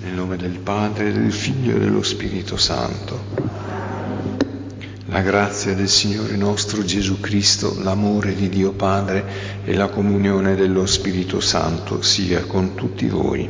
Nel nome del Padre, del Figlio e dello Spirito Santo. La grazia del Signore nostro Gesù Cristo, l'amore di Dio Padre e la comunione dello Spirito Santo sia con tutti voi.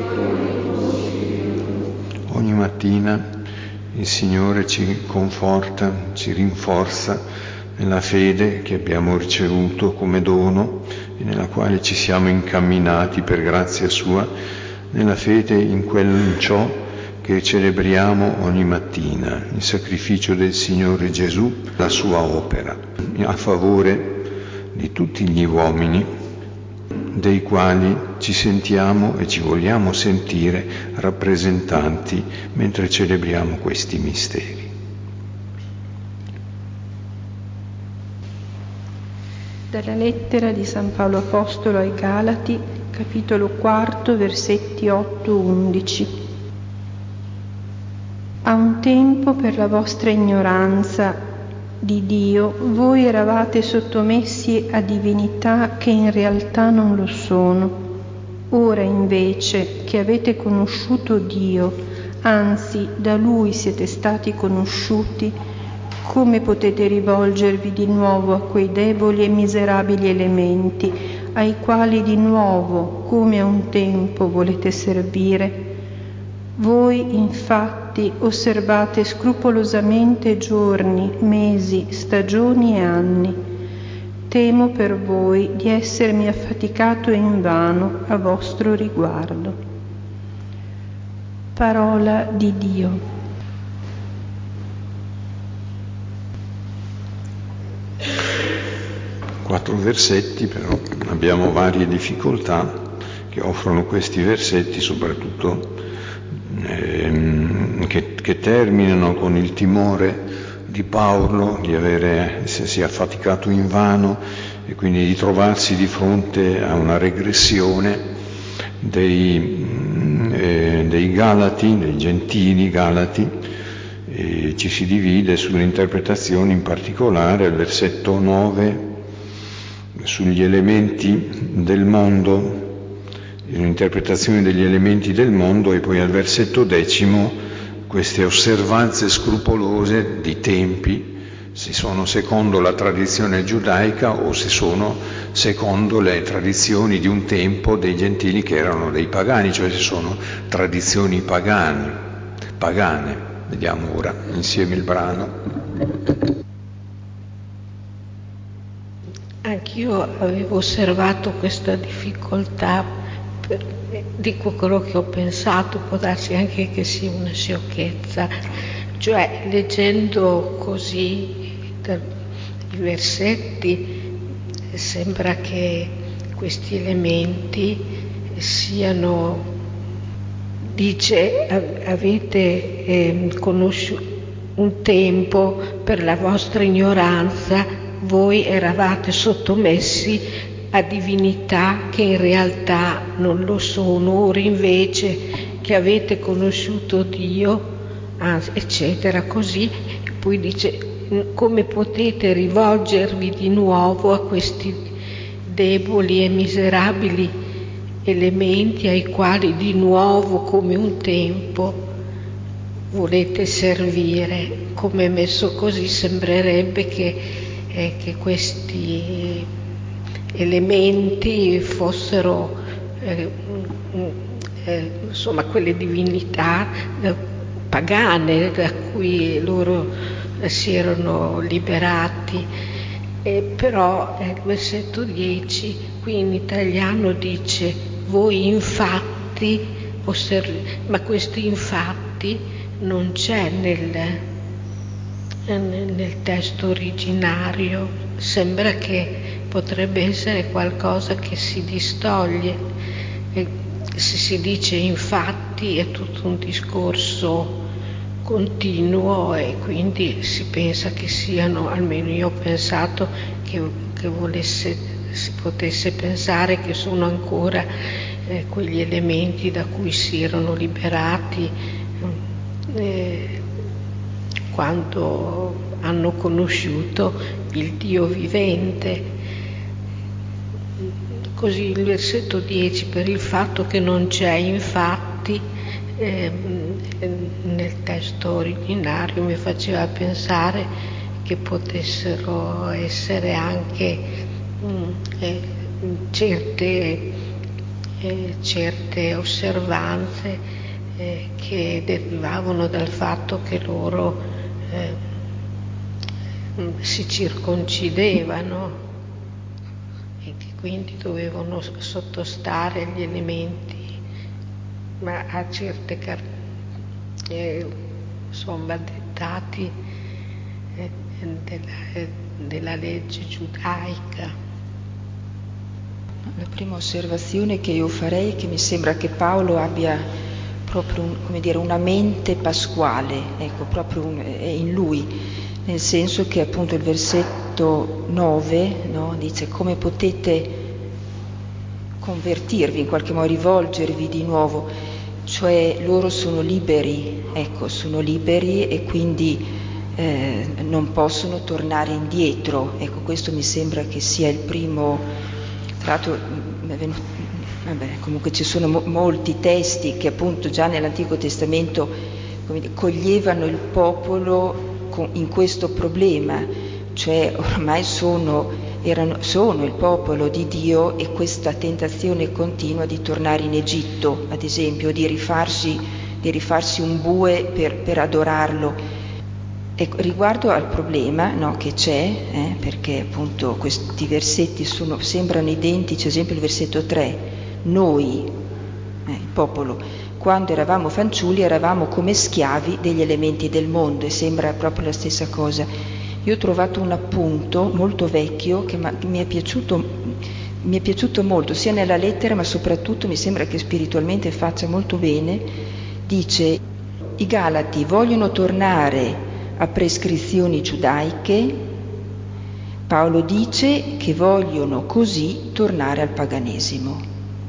Ogni mattina il Signore ci conforta, ci rinforza nella fede che abbiamo ricevuto come dono e nella quale ci siamo incamminati per grazia sua, nella fede in ciò che celebriamo ogni mattina, il sacrificio del Signore Gesù, la sua opera, a favore di tutti gli uomini, dei quali ci sentiamo e ci vogliamo sentire rappresentanti mentre celebriamo questi misteri. Dalla lettera di San Paolo Apostolo ai Galati, capitolo 4, versetti 8-11. A un tempo, per la vostra ignoranza di Dio, voi eravate sottomessi a divinità che in realtà non lo sono. Ora invece che avete conosciuto Dio, anzi da Lui siete stati conosciuti, come potete rivolgervi di nuovo a quei deboli e miserabili elementi ai quali di nuovo, come a un tempo, volete servire? Voi infatti osservate scrupolosamente giorni, mesi, stagioni e anni. Temo per voi di essermi affaticato invano a vostro riguardo. Parola di Dio. Quattro versetti, però abbiamo varie difficoltà che offrono questi versetti, soprattutto che terminano con il timore di Paolo di essersi affaticato invano e quindi di trovarsi di fronte a una regressione dei Galati, dei gentili Galati. Ci si divide sull'interpretazione, in particolare al versetto 9, sugli elementi del mondo, l'interpretazione degli elementi del mondo, e poi al versetto 10 queste osservanze scrupolose di tempi, se sono secondo la tradizione giudaica o se sono secondo le tradizioni di un tempo dei gentili che erano dei pagani, cioè se sono tradizioni pagane. Vediamo ora insieme il brano. Anch'io avevo osservato questa difficoltà, dico quello che ho pensato, può darsi anche che sia una sciocchezza, cioè leggendo così i versetti sembra che questi elementi siano, dice, avete conosciuto un tempo per la vostra ignoranza, voi eravate sottomessi a divinità che in realtà non lo sono. Ora invece che avete conosciuto Dio, eccetera, così. Poi dice, come potete rivolgervi di nuovo a questi deboli e miserabili elementi ai quali di nuovo, come un tempo, volete servire. Come messo così sembrerebbe che questi elementi fossero insomma quelle divinità pagane da cui loro si erano liberati. Però il versetto 10 qui in italiano dice voi infatti ma questo infatti non c'è nel testo originario, sembra che potrebbe essere qualcosa che si distoglie. Se si dice infatti è tutto un discorso continuo e quindi si pensa che siano, almeno io ho pensato che si potesse pensare che sono ancora quegli elementi da cui si erano liberati quando hanno conosciuto il Dio vivente. Così il versetto 10, per il fatto che non c'è infatti, nel testo originario mi faceva pensare che potessero essere anche certe osservanze che derivavano dal fatto che loro si circoncidevano e che quindi dovevano sottostare gli elementi a certe dettati della legge giudaica. La prima osservazione che io farei è che mi sembra che Paolo abbia proprio una mente pasquale, ecco, proprio è in lui, nel senso che appunto il versetto 9, no, dice come potete convertirvi, in qualche modo rivolgervi di nuovo, cioè loro sono liberi, ecco, sono liberi e quindi non possono tornare indietro, ecco, questo mi sembra che sia il primo. Tra l'altro, comunque ci sono molti testi che appunto già nell'Antico Testamento coglievano il popolo in questo problema, cioè ormai sono il popolo di Dio e questa tentazione continua di tornare in Egitto, ad esempio, di rifarsi un bue per adorarlo. Ecco, riguardo al problema, no, che c'è, perché appunto questi versetti sembrano identici, ad esempio il versetto 3, noi, il popolo, quando eravamo fanciulli eravamo come schiavi degli elementi del mondo, e sembra proprio la stessa cosa. Io ho trovato un appunto molto vecchio che mi è piaciuto molto, sia nella lettera ma soprattutto mi sembra che spiritualmente faccia molto bene. Dice: i Galati vogliono tornare a prescrizioni giudaiche, Paolo dice che vogliono così tornare al paganesimo.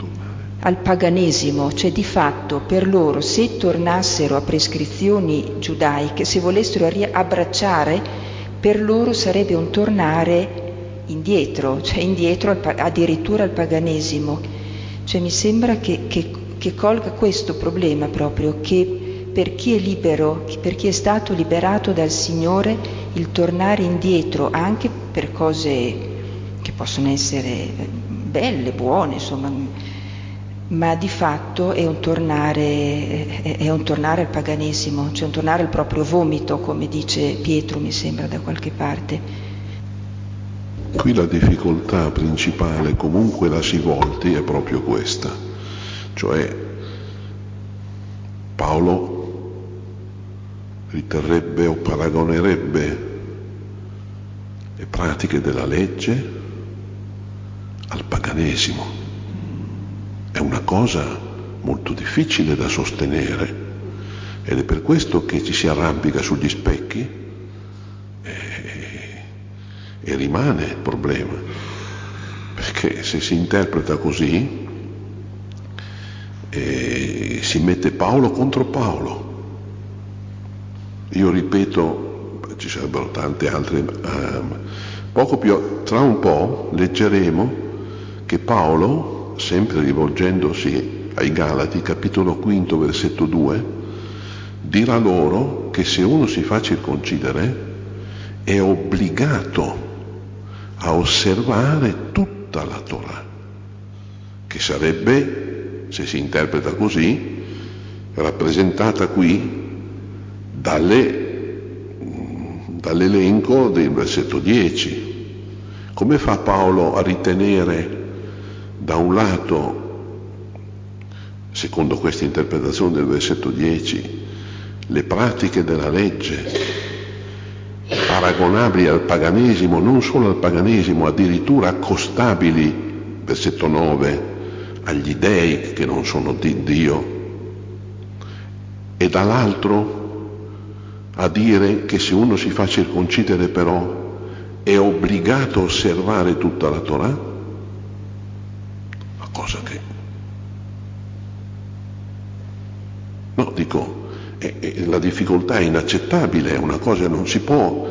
Cioè di fatto per loro, se tornassero a prescrizioni giudaiche, se volessero abbracciare, per loro sarebbe un tornare indietro, cioè indietro addirittura al paganesimo. Cioè mi sembra che colga questo problema proprio, che per chi è libero, per chi è stato liberato dal Signore, il tornare indietro anche per cose che possono essere belle, buone, insomma, ma di fatto è un tornare al paganesimo, cioè un tornare al proprio vomito, come dice Pietro, mi sembra, da qualche parte. Qui la difficoltà principale, comunque la si volti, è proprio questa, cioè Paolo riterrebbe o paragonerebbe le pratiche della legge al paganesimo. È una cosa molto difficile da sostenere ed è per questo che ci si arrampica sugli specchi e rimane il problema, perché se si interpreta così si mette Paolo contro Paolo. Io ripeto, ci sarebbero tante altre, poco più tra un po' leggeremo che Paolo, sempre rivolgendosi ai Galati, capitolo 5, versetto 2, dirà loro che se uno si fa circoncidere è obbligato a osservare tutta la Torah, che sarebbe, se si interpreta così, rappresentata qui dall'elenco del versetto 10. Come fa Paolo a ritenere da un lato, secondo questa interpretazione del versetto 10, le pratiche della legge paragonabili al paganesimo, non solo al paganesimo, addirittura accostabili, versetto 9, agli dei che non sono di Dio, e dall'altro a dire che se uno si fa circoncidere però è obbligato a osservare tutta la Torah? Una cosa che... No, dico, la difficoltà è inaccettabile, è una cosa che non si può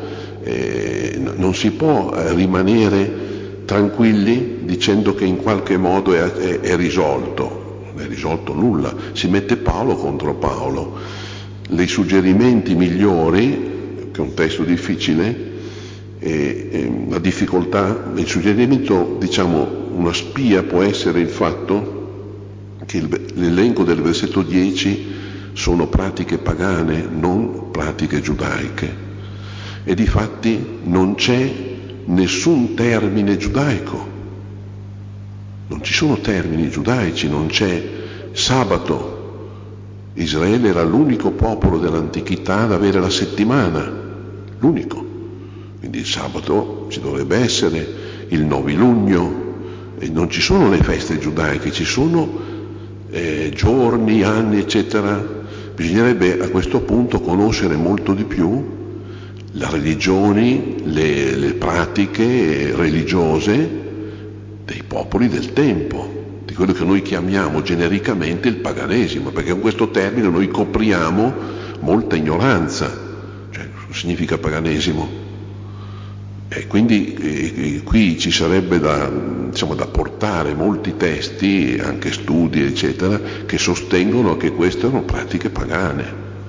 rimanere tranquilli dicendo che in qualche modo è risolto. è risolto nulla, si mette Paolo contro Paolo. I suggerimenti migliori, che è un testo difficile, la difficoltà, il suggerimento, diciamo, una spia può essere il fatto che l'elenco del versetto 10 sono pratiche pagane, non pratiche giudaiche, e difatti non c'è nessun termine giudaico, non ci sono termini giudaici, non c'è sabato. Israele era l'unico popolo dell'antichità ad avere la settimana, l'unico, quindi il sabato ci dovrebbe essere, il novilunio, e non ci sono le feste giudaiche, ci sono giorni, anni, eccetera. Bisognerebbe a questo punto conoscere molto di più le religioni, le pratiche religiose dei popoli del tempo, di quello che noi chiamiamo genericamente il paganesimo, perché con questo termine noi copriamo molta ignoranza. Cioè, cosa significa paganesimo? E quindi qui ci sarebbe da portare molti testi, anche studi, eccetera, che sostengono che queste erano pratiche pagane.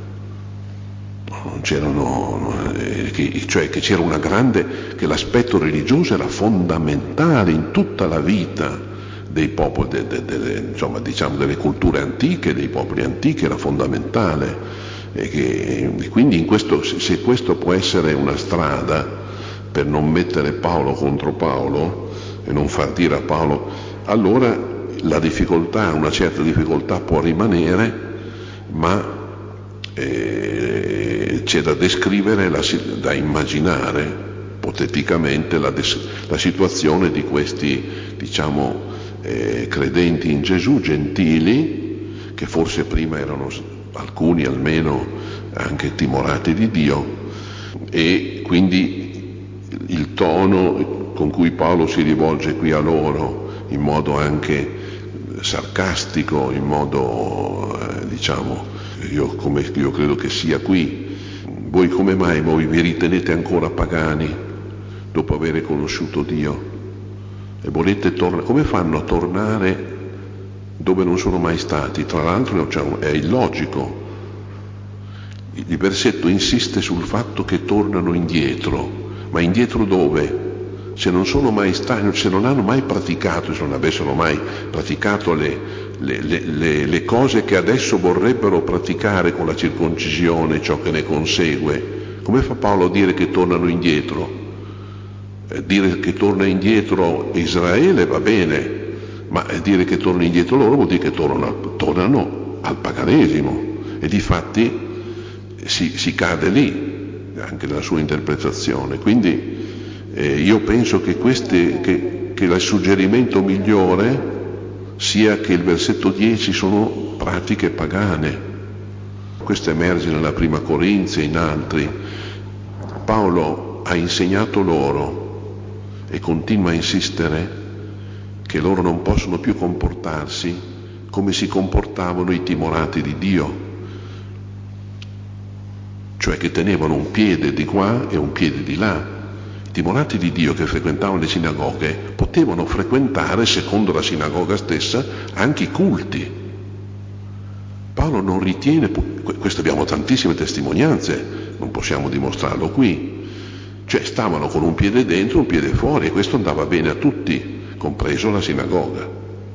Non c'erano, cioè che c'era una grande, che l'aspetto religioso era fondamentale in tutta la vita dei popoli, delle culture antiche, dei popoli antichi, era fondamentale. E quindi in questo, se questo può essere una strada per non mettere Paolo contro Paolo e non far dire a Paolo, allora la difficoltà, una certa difficoltà può rimanere, ma c'è da descrivere, da immaginare ipoteticamente la situazione di questi, credenti in Gesù, gentili, che forse prima erano alcuni almeno anche timorati di Dio, e quindi il tono con cui Paolo si rivolge qui a loro, in modo anche sarcastico, in modo io credo che sia qui: voi come mai vi ritenete ancora pagani dopo aver conosciuto Dio e volete tornare? Come fanno a tornare dove non sono mai stati? Tra l'altro è illogico. Il versetto insiste sul fatto che tornano indietro, ma indietro dove? Se non sono mai stati, se non hanno mai praticato, se non avessero mai praticato le cose che adesso vorrebbero praticare con la circoncisione, ciò che ne consegue, come fa Paolo a dire che tornano indietro? Dire che torna indietro Israele va bene, ma dire che torna indietro loro vuol dire che tornano al paganesimo, e difatti si cade lì anche nella sua interpretazione. Quindi io penso che il suggerimento migliore sia che il versetto 10 sono pratiche pagane. Questo emerge nella prima Corinzi e in altri. Paolo ha insegnato loro e continua a insistere che loro non possono più comportarsi come si comportavano i timorati di Dio, cioè che tenevano un piede di qua e un piede di là. I timorati di Dio che frequentavano le sinagoghe potevano frequentare, secondo la sinagoga stessa, anche i culti. Paolo non ritiene, questo abbiamo tantissime testimonianze, non possiamo dimostrarlo qui, cioè stavano con un piede dentro, un piede fuori, e questo andava bene a tutti, compreso la sinagoga.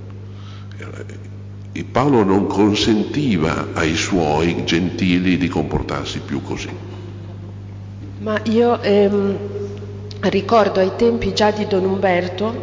E Paolo non consentiva ai suoi gentili di comportarsi più così. Ma io ricordo ai tempi già di Don Umberto,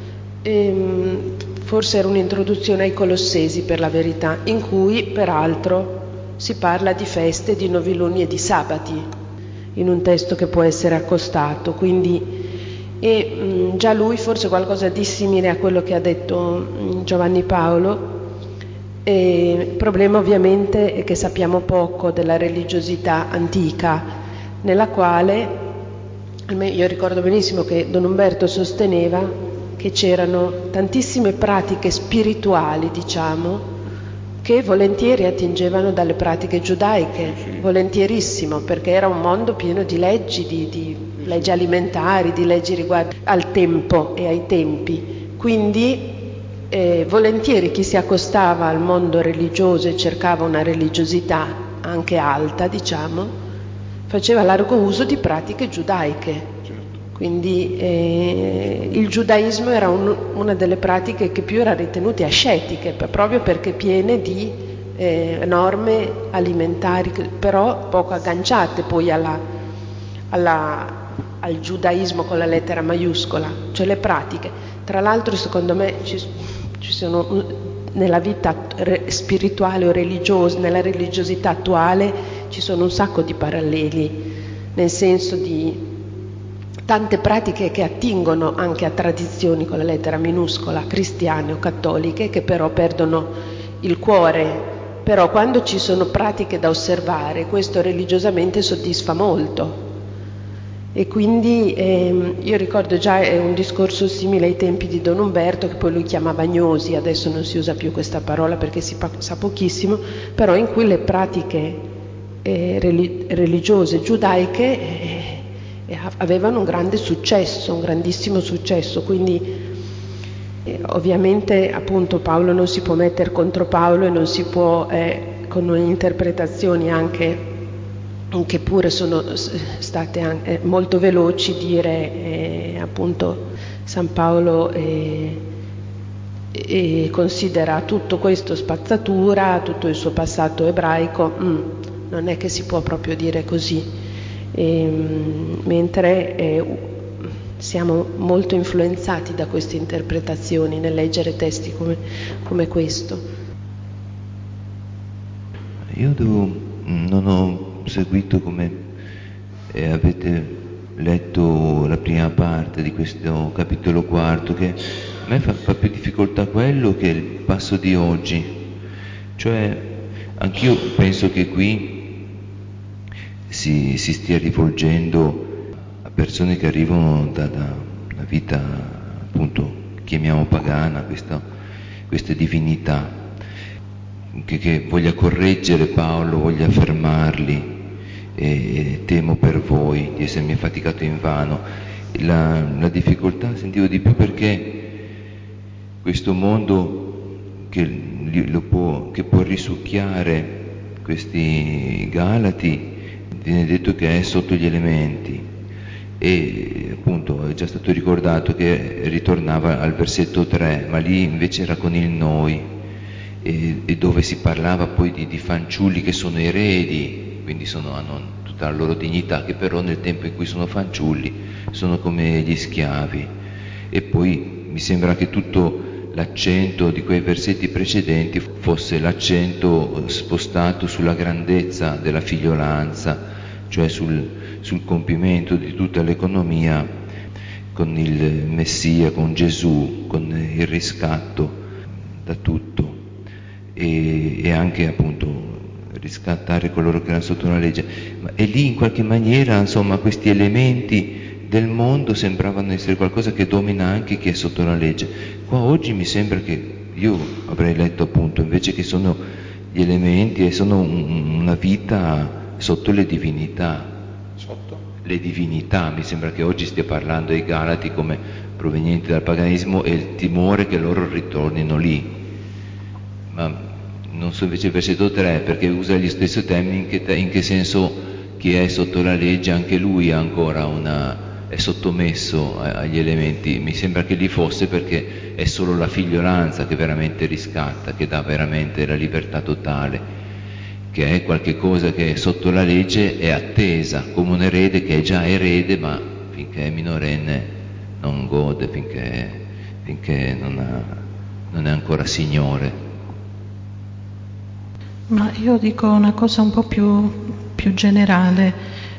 forse era un'introduzione ai Colossesi per la verità, in cui peraltro si parla di feste, di noviluni e di sabati, in un testo che può essere accostato, quindi già lui forse qualcosa di simile a quello che ha detto Giovanni Paolo. Il problema ovviamente è che sappiamo poco della religiosità antica, nella quale io ricordo benissimo che Don Umberto sosteneva che c'erano tantissime pratiche spirituali, che volentieri attingevano dalle pratiche giudaiche, volentierissimo, perché era un mondo pieno di leggi, di leggi alimentari, di leggi riguardo al tempo e ai tempi. Quindi volentieri chi si accostava al mondo religioso e cercava una religiosità anche alta, diciamo, faceva largo uso di pratiche giudaiche. Quindi il giudaismo era una delle pratiche che più era ritenute ascetiche, proprio perché piene di norme alimentari, però poco agganciate poi al giudaismo con la lettera maiuscola, cioè le pratiche. Tra l'altro, secondo me, ci sono nella vita spirituale o religiosa, nella religiosità attuale, ci sono un sacco di paralleli, nel senso di tante pratiche che attingono anche a tradizioni con la lettera minuscola, cristiane o cattoliche, che però perdono il cuore. Però quando ci sono pratiche da osservare, questo religiosamente soddisfa molto. E quindi io ricordo già un discorso simile ai tempi di Don Umberto, che poi lui chiamava gnosi, adesso non si usa più questa parola perché si sa pochissimo, però in cui le pratiche religiose giudaiche avevano un grande successo, un grandissimo successo. Quindi ovviamente appunto Paolo non si può mettere contro Paolo e non si può con interpretazioni anche che pure sono state molto veloci dire appunto San Paolo considera tutto questo spazzatura, tutto il suo passato ebraico, non è che si può proprio dire così, mentre siamo molto influenzati da queste interpretazioni nel leggere testi come questo. Io non ho seguito come avete letto la prima parte di questo capitolo quarto, che a me fa più difficoltà quello che il passo di oggi. Cioè, anch'io penso che qui si stia rivolgendo a persone che arrivano da una vita, appunto, chiamiamo pagana, queste divinità, che voglia correggere Paolo, voglia fermarli, e temo per voi di essermi affaticato invano. La difficoltà sentivo di più perché questo mondo che può risucchiare questi Galati viene detto che è sotto gli elementi, e appunto è già stato ricordato che ritornava al versetto 3, ma lì invece era con il noi, e dove si parlava poi di fanciulli che sono eredi, quindi hanno tutta la loro dignità, che però nel tempo in cui sono fanciulli sono come gli schiavi. E poi mi sembra che tutto l'accento di quei versetti precedenti fosse l'accento spostato sulla grandezza della figliolanza, cioè sul compimento di tutta l'economia con il Messia, con Gesù, con il riscatto da tutto, e anche appunto riscattare coloro che erano sotto la legge. E lì in qualche maniera, insomma, questi elementi del mondo sembravano essere qualcosa che domina anche chi è sotto la legge. Qua oggi mi sembra che io avrei letto appunto invece che sono gli elementi e sono una vita sotto le divinità. Sotto? Le divinità, mi sembra che oggi stia parlando ai Galati come provenienti dal paganesimo e il timore che loro ritornino lì. Ma non so invece il versetto 3, perché usa gli stessi termini, in che senso chi è sotto la legge anche lui ha ancora è sottomesso agli elementi. Mi sembra che lì fosse perché è solo la figliolanza che veramente riscatta, che dà veramente la libertà totale, che è qualche cosa che sotto la legge è attesa, come un erede che è già erede, ma finché è minorenne non gode, finché non è ancora signore. Ma io dico una cosa un po' più generale,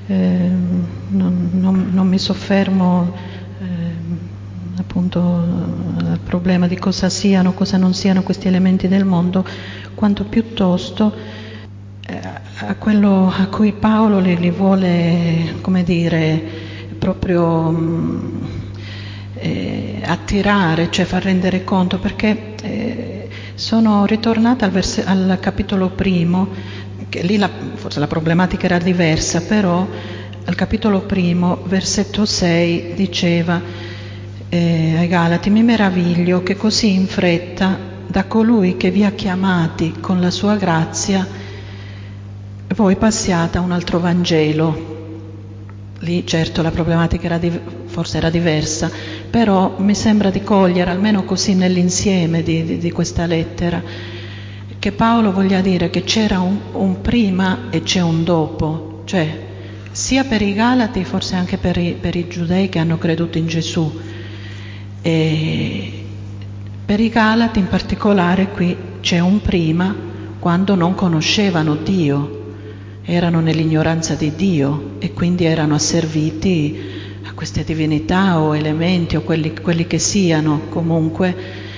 non mi soffermo appunto al problema di cosa siano, cosa non siano questi elementi del mondo, quanto piuttosto a quello a cui Paolo li vuole, come dire, proprio attirare, cioè far rendere conto, perché sono ritornata al capitolo primo, che lì forse la problematica era diversa, però al capitolo primo, versetto 6, diceva ai Galati: mi meraviglio che così in fretta da colui che vi ha chiamati con la sua grazia voi passiate a un altro Vangelo. Lì certo la problematica forse era diversa, però mi sembra di cogliere, almeno così nell'insieme di questa lettera, che Paolo voglia dire che c'era un prima e c'è un dopo, cioè sia per i Galati, forse anche per i giudei che hanno creduto in Gesù. E per i Galati in particolare qui c'è un prima, quando non conoscevano Dio, erano nell'ignoranza di Dio e quindi erano asserviti a queste divinità o elementi o quelli che siano, comunque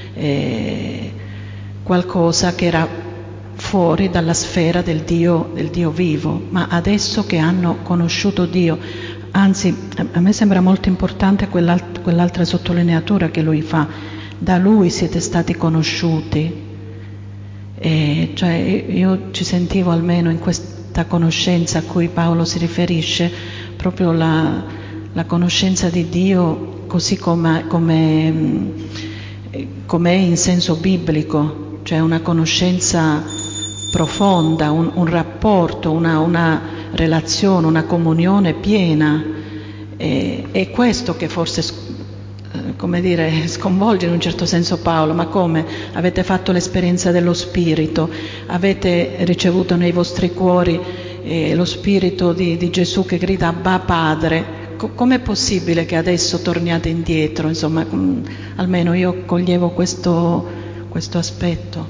qualcosa che era fuori dalla sfera del Dio vivo. Ma adesso che hanno conosciuto Dio, anzi a me sembra molto importante quell'altra sottolineatura che lui fa: da Lui siete stati conosciuti. Cioè io ci sentivo, almeno in questa conoscenza a cui Paolo si riferisce, proprio la conoscenza di Dio così com'è in senso biblico, cioè una conoscenza profonda, un rapporto, una relazione, una comunione piena. È questo che forse sconvolge in un certo senso Paolo. Ma come? Avete fatto l'esperienza dello Spirito, avete ricevuto nei vostri cuori lo Spirito di Gesù che grida Abba Padre. Com'è possibile che adesso torniate indietro? Insomma, almeno io coglievo questo aspetto.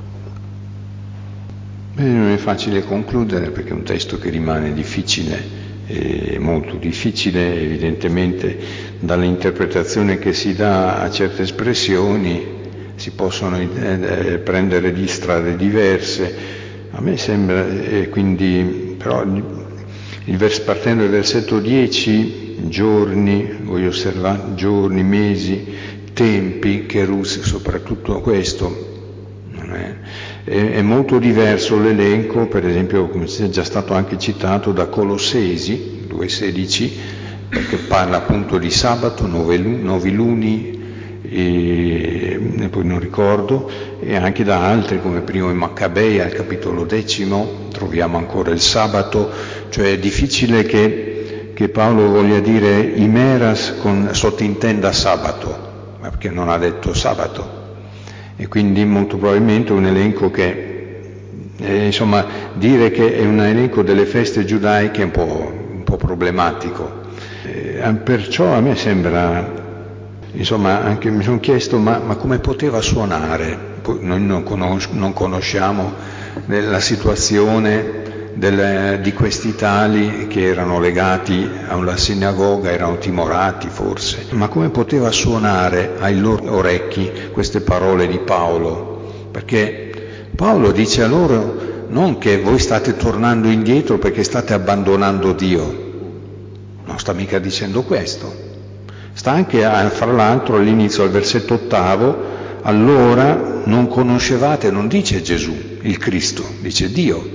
Non è facile concludere, perché è un testo che rimane difficile, molto difficile, evidentemente dall'interpretazione che si dà a certe espressioni si possono prendere di strade diverse. A me sembra, quindi, però partendo dal versetto 10, giorni, voglio osservare, giorni, mesi, tempi, cherus, soprattutto questo, è molto diverso l'elenco, per esempio, come è già stato anche citato, da Colossesi 2,16, perché parla appunto di sabato, noviluni, e poi non ricordo, e anche da altri, come primo in Maccabei al capitolo 10 troviamo ancora il sabato. Cioè è difficile che Paolo voglia dire imeras sottintenda sabato, ma perché non ha detto sabato. E quindi molto probabilmente un elenco che, insomma, dire che è un elenco delle feste giudaiche è un po' problematico. Perciò a me sembra, insomma, anche mi sono chiesto ma come poteva suonare. Poi noi non conosciamo la situazione di questi tali che erano legati a una sinagoga, erano timorati forse, ma come poteva suonare ai loro orecchi queste parole di Paolo? Perché Paolo dice a loro non che voi state tornando indietro perché state abbandonando Dio, non sta mica dicendo questo, sta anche fra l'altro all'inizio, al versetto 8, allora non conoscevate, non dice Gesù il Cristo, dice Dio.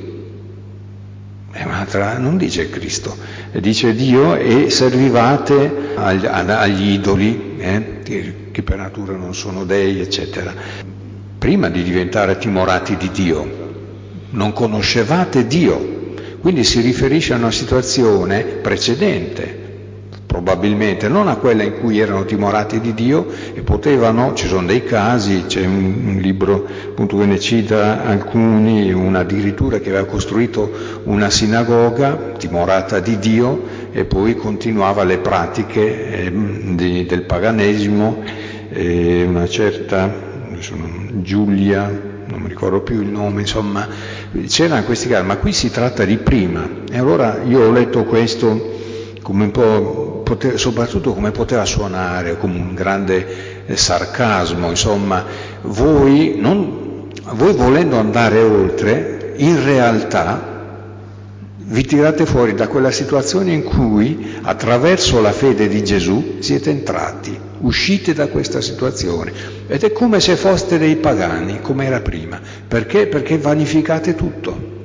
Non dice Cristo, dice Dio, e servivate agli idoli, che per natura non sono dei, eccetera. Prima di diventare timorati di Dio, non conoscevate Dio, quindi si riferisce a una situazione precedente, probabilmente non a quella in cui erano timorati di Dio e potevano, ci sono dei casi, c'è un libro appunto che ne cita alcuni, una addirittura che aveva costruito una sinagoga timorata di Dio e poi continuava le pratiche del paganesimo, una certa Giulia, non mi ricordo più il nome, insomma c'erano questi casi, ma qui si tratta di prima. E allora io ho letto questo come un po', soprattutto come poteva suonare, come un grande sarcasmo, insomma, voi volendo andare oltre, in realtà vi tirate fuori da quella situazione in cui attraverso la fede di Gesù siete entrati, uscite da questa situazione, ed è come se foste dei pagani, come era prima. Perché? Perché vanificate tutto.